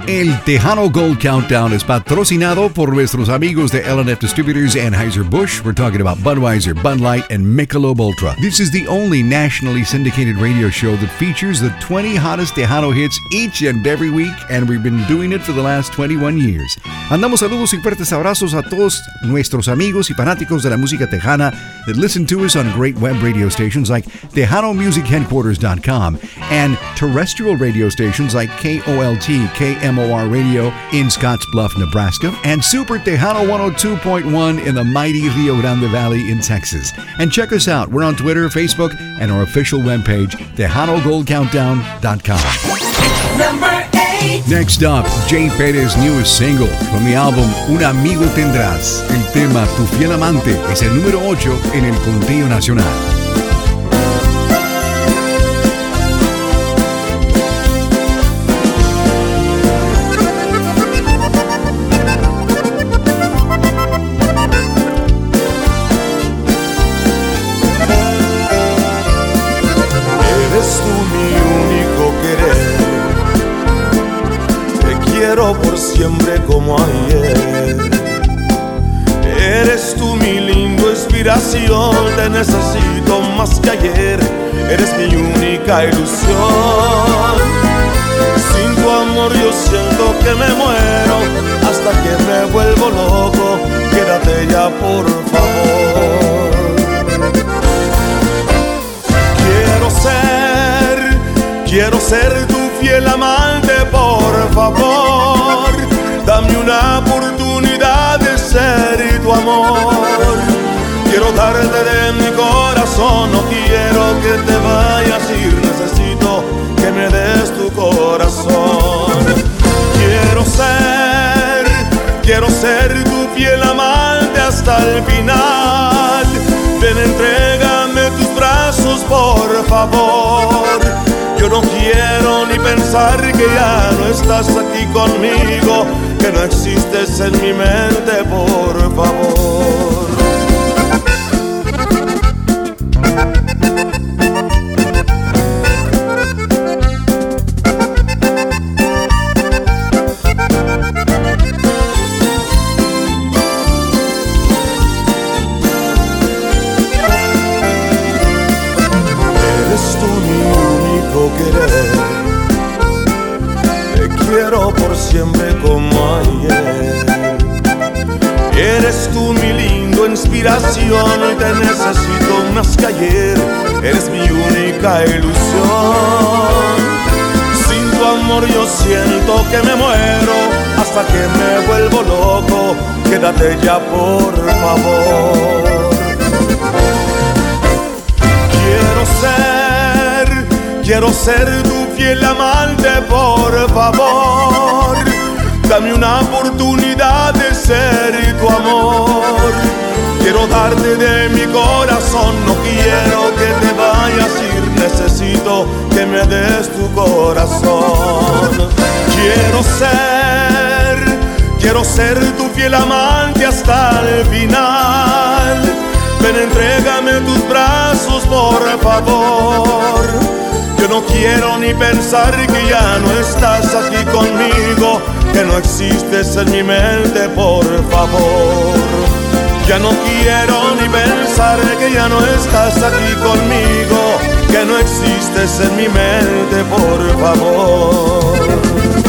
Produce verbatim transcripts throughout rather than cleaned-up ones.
El Tejano Gold Countdown es patrocinado por nuestros amigos de L and F Distributors, Anheuser-Busch. We're talking about Budweiser, Bud Light, and Michelob Ultra. This is the only nationally syndicated radio show that features the twenty hottest Tejano hits each and every week, and we've been doing it for the last twenty-one years. Mandamos saludos y fuertes abrazos a todos nuestros amigos y fanáticos de la música tejana that listen to us on great web radio stations like Tejano Music Headquarters dot com and terrestrial radio stations like K O L T, K M O R Radio in Scottsbluff, Nebraska, and Super Tejano one oh two point one in the mighty Rio Grande Valley in Texas. And check us out. We're on Twitter, Facebook, and our official webpage, Tejano Gold Countdown dot com. Number eight. Next up, Jay Pérez's newest single from the album Un Amigo Tendrás. El tema Tu Fiel Amante es el número ocho en el conteo nacional. Por siempre como ayer. Eres tú mi lindo inspiración, te necesito más que ayer. Eres mi única ilusión. Sin tu amor yo siento que me muero, hasta que me vuelvo loco. Quédate ya por favor. Quiero ser, quiero ser tu fiel amante, por favor. Dame una oportunidad de ser tu amor. Quiero darte de mi corazón, no quiero que te vayas a ir. Necesito que me des tu corazón. Quiero ser, quiero ser tu fiel amante hasta el final. Ven, entrégame tus brazos, por favor. Yo no quiero ni pensar que ya no estás aquí conmigo, que no existes en mi mente, por favor. Eres tú mi único querer. Te quiero por siempre como ayer. Eres tú mi lindo inspiración, te necesito más que ayer. Eres mi única ilusión. Sin tu amor yo siento que me muero, hasta que me vuelvo loco. Quédate ya por favor. Quiero ser, quiero ser tu fiel amante, por favor. Dame una oportunidad de ser tu amor. Quiero darte de mi corazón, no quiero que te vayas a ir. Necesito que me des tu corazón. Quiero ser, quiero ser tu fiel amante hasta el final. Ven, entrégame tus brazos, por favor. Yo no quiero ni pensar que ya no estás aquí conmigo, que no existes en mi mente, por favor. Ya no quiero ni pensar que ya no estás aquí conmigo, que no existes en mi mente, por favor.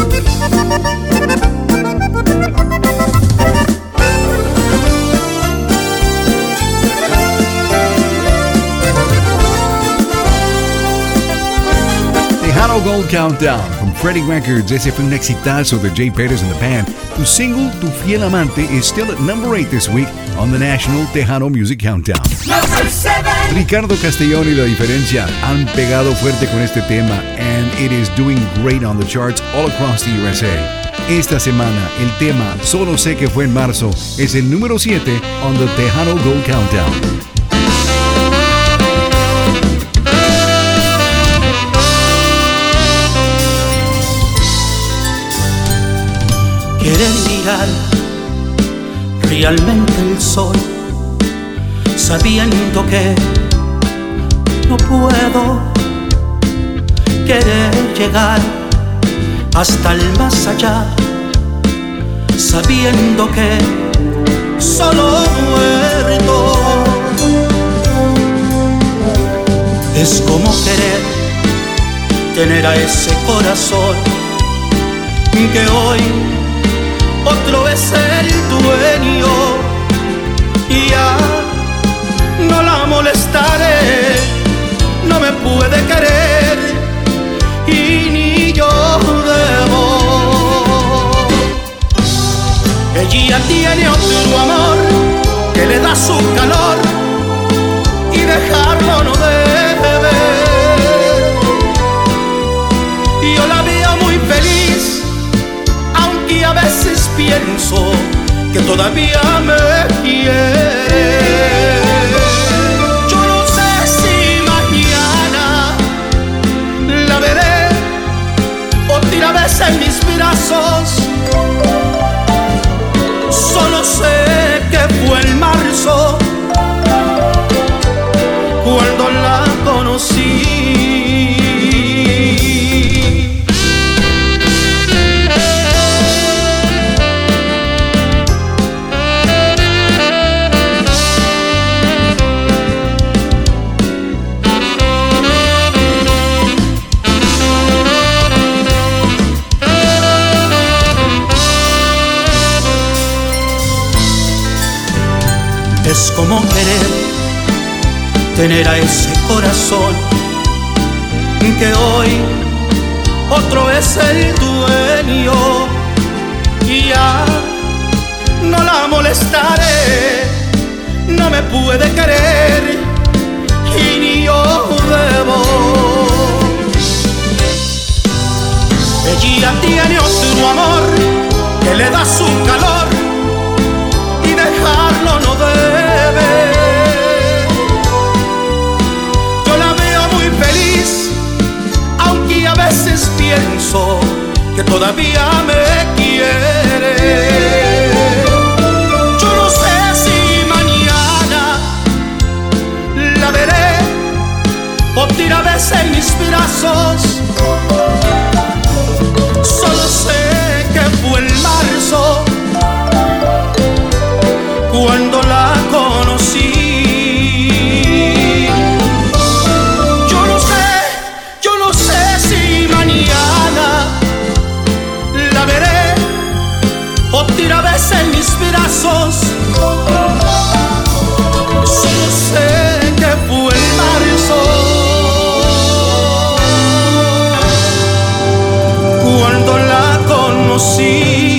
Tejano Gold Countdown from Freddie Records. Ese fue un exitazo de Jay Pérez and the Band. Tu single, Tu Fiel Amante, is still at number eight this week on the National Tejano Music Countdown. Number seven. Ricardo Castellón y La Diferencia han pegado fuerte con este tema, and it is doing great on the charts all across the U S A. Esta semana, el tema Solo sé que fue en marzo es el número siete on the Tejano Gold Countdown. Quieren mirar realmente el sol, sabiendo que no puedo querer llegar hasta el más allá, sabiendo que solo muerto es como querer tener a ese corazón que hoy otro es el dueño, y ya no la molestaré, no me puede querer y ni yo debo. Ella tiene otro amor que le da su calor y dejarlo no debe. Yo la veo muy feliz, aunque a veces pienso que todavía me quiere. Yo no sé si mañana la veré otra vez en mis brazos. Solo sé que fue en marzo cuando la conocí. Es como querer tener a ese corazón que hoy otro es el dueño, y ya no la molestaré, no me puede querer y ni yo debo. Ella tiene otro amor que le da su calor y dejarlo no debe. Yo la veo muy feliz, aunque a veces pienso que todavía me quiere. Yo no sé si mañana la veré otra vez en mis brazos. Solo sé que fue en marzo cuando la conocí. Yo no sé, yo no sé si mañana la veré otra vez en mis brazos. Solo sé que fue en marzo cuando la conocí.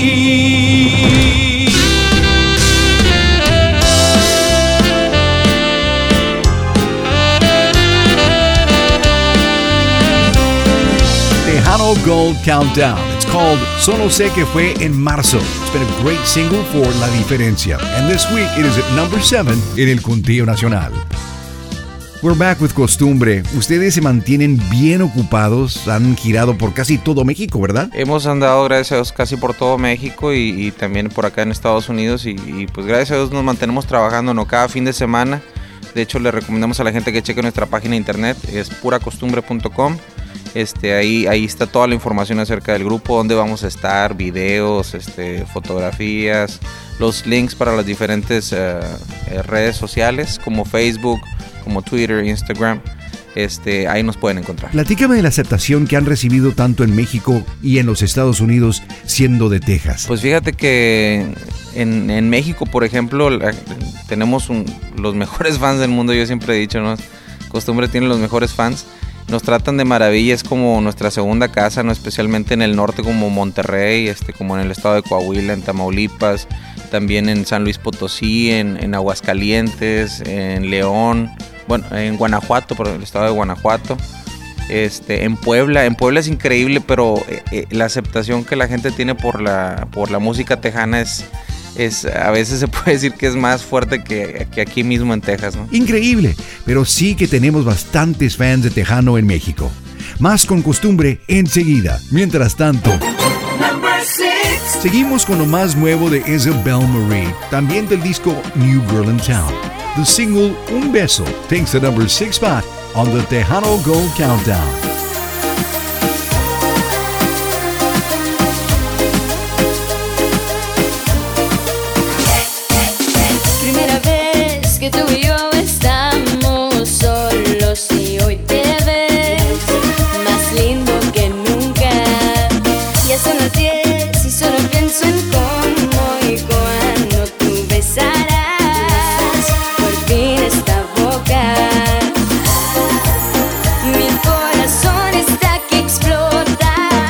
Tejano Gold Countdown. It's called Solo Sé Que Fue en Marzo. It's been a great single for La Diferencia. And this week it is at number seven en el conteo nacional. We're back with Costumbre. Ustedes se mantienen bien ocupados, han girado por casi todo México, ¿verdad? Hemos andado, gracias a Dios, casi por todo México y, y también por acá en Estados Unidos y, y pues gracias a Dios nos mantenemos trabajando, ¿no? Cada fin de semana. De hecho, le recomendamos a la gente que cheque nuestra página de internet, es pura costumbre punto com. Este, ahí, ahí está toda la información acerca del grupo, dónde vamos a estar, videos, este, fotografías, los links para las diferentes uh, redes sociales como Facebook, como Twitter, Instagram. Este, ahí nos pueden encontrar. Platícame de la aceptación que han recibido tanto en México y en los Estados Unidos siendo de Texas. Pues fíjate que en, en México, por ejemplo, la, tenemos un, los mejores fans del mundo. Yo siempre he dicho, ¿no? Costumbre tiene los mejores fans. Nos tratan de maravilla, es como nuestra segunda casa, ¿no? Especialmente en el norte como Monterrey, este, como en el estado de Coahuila, en Tamaulipas, también en San Luis Potosí, en, en Aguascalientes, en León, bueno, en Guanajuato, por el estado de Guanajuato, este, en Puebla. En Puebla es increíble, pero eh, eh, la aceptación que la gente tiene por la, por la música tejana es... Es, a veces se puede decir que es más fuerte que, que aquí mismo en Texas, ¿no? Increíble, pero sí que tenemos bastantes fans de Tejano en México. Más con Costumbre enseguida. Mientras tanto, seguimos con lo más nuevo de Isabel Marie, también del disco New Girl in Town. The single Un Beso takes the number six spot on the Tejano Gold Countdown. que tú y yo estamos solos y hoy te ves más lindo que nunca. Ya son las diez y solo pienso en cómo y cuándo tú besarás por fin esta boca. Mi corazón está que explota.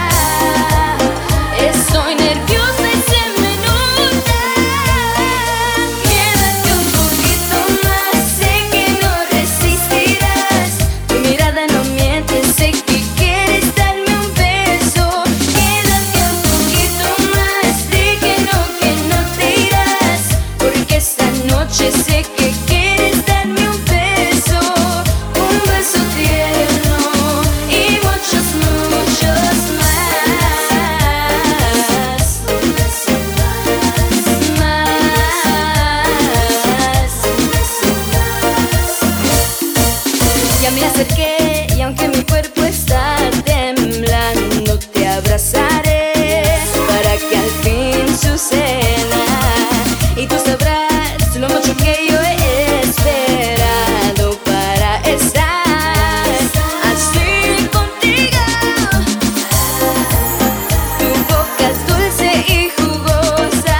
Estoy nerviosa y se me nota. Quédate un poquito más, sé que no resistirás. Tu mirada no miente, sé que quieres darme un beso. Quédate un poquito más, di que no, que no te irás. Porque esta noche sé que quieres darme un beso. Un beso tierno y muchos, muchos más. Un beso más, ya me acerqué y aunque mi cuerpo está temblando, te abrazaré para que al fin suceda. Y tú sabrás lo mucho que yo he esperado para estar así contigo. Tu boca es dulce y jugosa.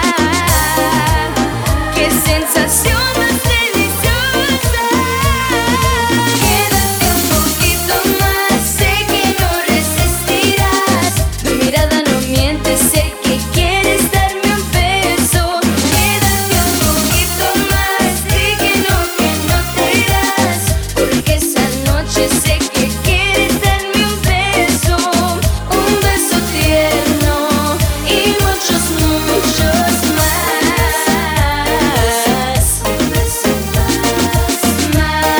Qué sensación más deliciosa. Quédate un poquito más, sé que no resistirás. Tu mirada no miente, sé que quieres darme un beso. Quédate un poquito más, di que no, que no te irás. Porque esa noche sé que quieres darme un beso. Un beso tierno y muchos, muchos más. Un beso más,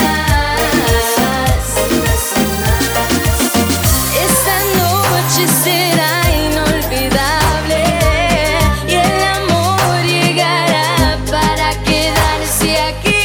más. Esta noche será inolvidable y el amor llegará para quedarse aquí.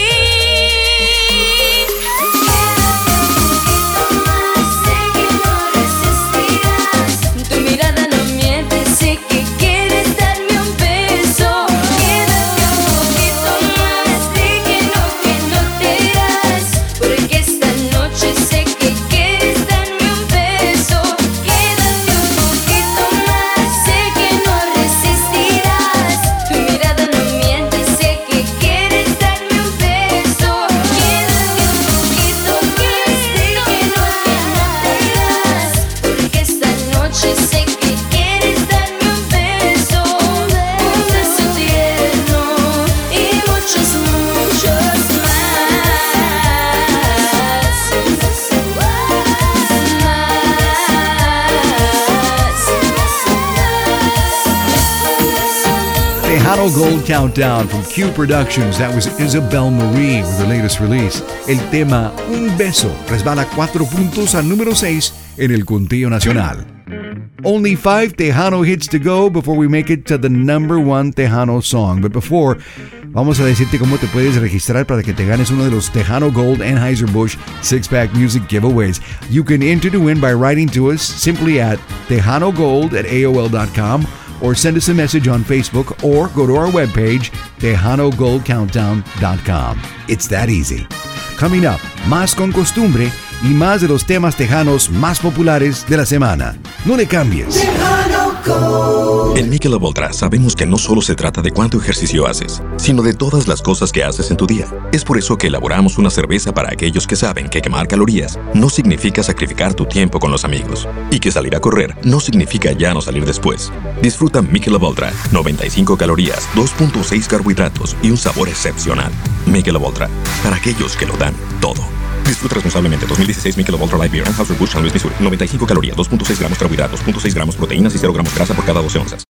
Quédate un poquito más, sé que no resistirás. Tu mirada no miente, sé que quieres darme un beso. Quédate un poquito más, di que no, que no te irás. Porque esta noche sé que quieres darme un beso. Quédate un poquito más, sé que no resistirás. Tu mirada no miente, sé que quieres darme un beso. Quédate un poquito más, di que no, que no te irás. Porque esta noche sé que quieres darme un beso. Un beso tierno y muchos, muchos más. Un beso más. Tejano Gold Countdown from Q Productions. That was Isabel Marie with her latest release. El tema Un Beso resbala cuatro puntos al número seis en el conteo nacional. Only five Tejano hits to go before we make it to the number one Tejano song. But before, vamos a decirte cómo te puedes registrar para que te ganes uno de los Tejano Gold Anheuser-Busch six-pack music giveaways. You can enter to win by writing to us simply at tejanogold at A O L dot com or send us a message on Facebook or go to our webpage, tejano gold countdown dot com. It's that easy. Coming up, más con costumbre y más de los temas tejanos más populares de la semana. No le cambies. Tejano Gold. En Michelob Ultra sabemos que no solo se trata de cuánto ejercicio haces, sino de todas las cosas que haces en tu día. Es por eso que elaboramos una cerveza para aquellos que saben que quemar calorías no significa sacrificar tu tiempo con los amigos y que salir a correr no significa ya no salir después. Disfruta Michelob Ultra, noventa y cinco calorías, dos punto seis carbohidratos y un sabor excepcional. Michelob Ultra, para aquellos que lo dan todo. Disfruta responsablemente. dos mil dieciséis Michelob Ultra Light Beer, Anheuser-Busch, San Luis, Missouri. noventa y cinco calorías, dos punto seis gramos carbohidratos, dos punto seis gramos proteínas y cero gramos grasa por cada doce onzas.